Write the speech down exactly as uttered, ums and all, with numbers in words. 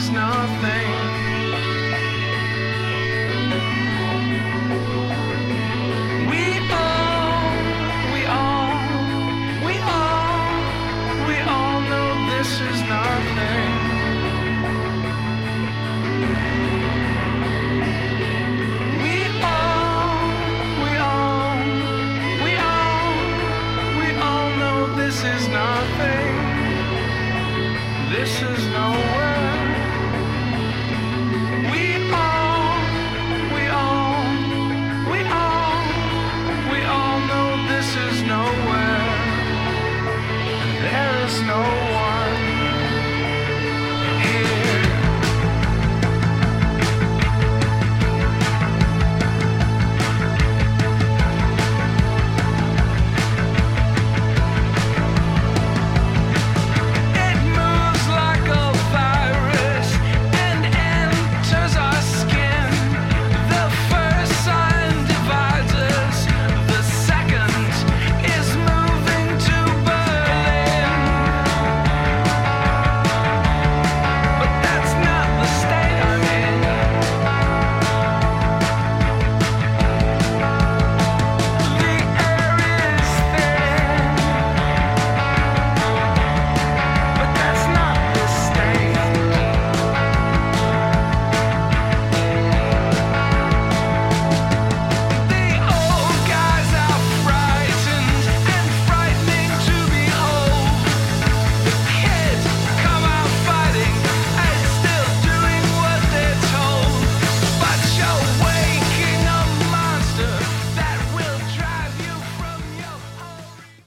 is nothing. We all, we all, we all, we all know this is nothing. We all, we all, we all, we all know this is nothing. This is nowhere.